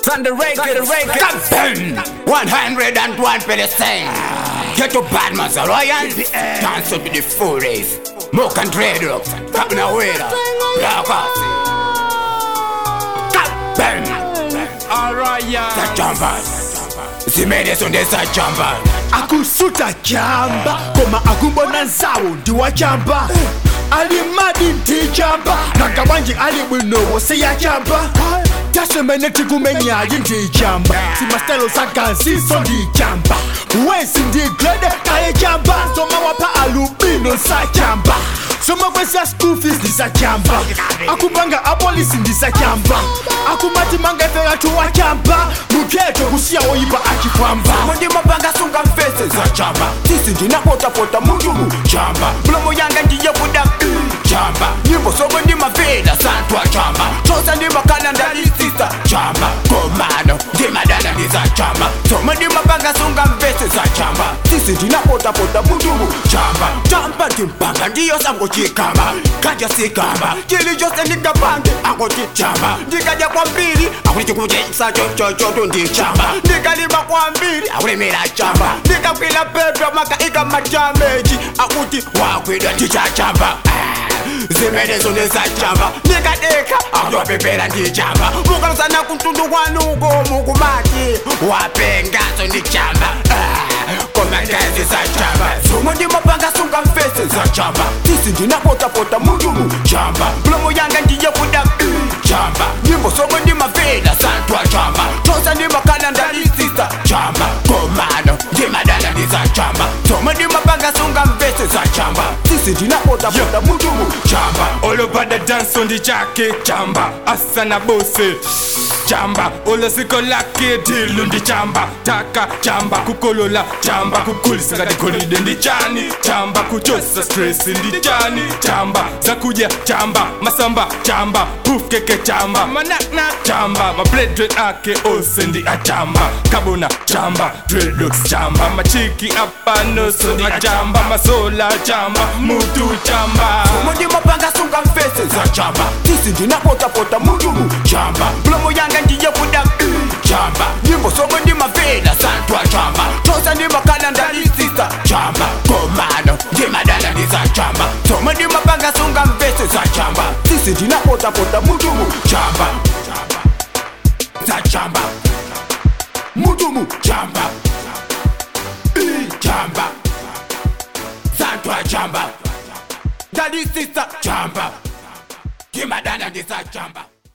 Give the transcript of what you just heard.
on the record. 101 for the same. Get your bad man, Royal. Dance up to the fullest. Moke and trade up. Tapping away. Black Alright, Zimene sonde sa chamba akusuta chamba koma akumbona zawo ndiwa chamba ali madi ndi chamba nagabanji ali bwino se ya chamba tasemene tikumenya ndi chamba simastelo sakansi so ndi chamba wesi ndi glede kale chamba soma wapa alubino sa chamba soma kwesa school fees ndi sa chamba akupanga apolisi ndi sa chamba akumati manga efera tuwa chamba mukheto kusiya oyipa achifamba Mundi mapanga sunga mfese za chamba Sisi ndina pota munjumu chamba Mlomo yanga ndiye kuda chamba Nyimbo sogo ndi maveda santwa chamba Chosa ndi makana ndali sista chamba Komano ndi madana ndi za chamba Somo ndi mapanga sunga mfese za chamba Sisi ndina pota munjumu chamba Chamba ndi mpanga ndiyo sango chikamba Kaja sikamba Chili jose nika pange akoti chamba Ndikaja kwa mbili Akuti kujesa chochoto ndi chamba Ndikalima kwa mbili akulemera chamba ndikakwila pepe maka ikamachameji akuti wakwidwa ndicha chamba zimene zone za chamba ndikadeka akutopepera ndi chamba mukalusana kumtundu kwanuko mukumati wapengazo ndi chamba komakazi za chamba zomwe ndimapanga sunga mfese za chamba tisi ndinapotapota munjumu chamba mlomo yanga ndiye kuda chamba nyimbo somwe ndimaveda santwa chamba chosa ndimakana ndalisisa chamba komano ndimadana ndi za chamba zomwe ndimapanga sunga mfese za chamba tisi ndinapotapota munjumu chamba all over the dance on the jacket chamba asana bose chamba olosiko lake dilu ndi chamba taka chamba kukolola chamba kukulisa ngati golide ndi chani chamba kuchosa stress ndi chani chamba zakuja chamba masamba chamba puf keke chamba manakna chamba ma dread ake ose ndi achamba kabona chamba dreadlocks chamba machiki apano so ndi achamba masola chamba mutu chamba Mundi mapanga sunga mfese za chamba Tisi ndinapotapota munjumu chamba Mlomo yanga ndiye kuda chamba Nyimbo somwe ndi maveda santwa chamba Chosa ndi makana ndalisisa chamba Komano ndi madana ndi za chamba Somwe ndi mapanga sunga mfese za chamba Tisi ndinapotapota munjumu chamba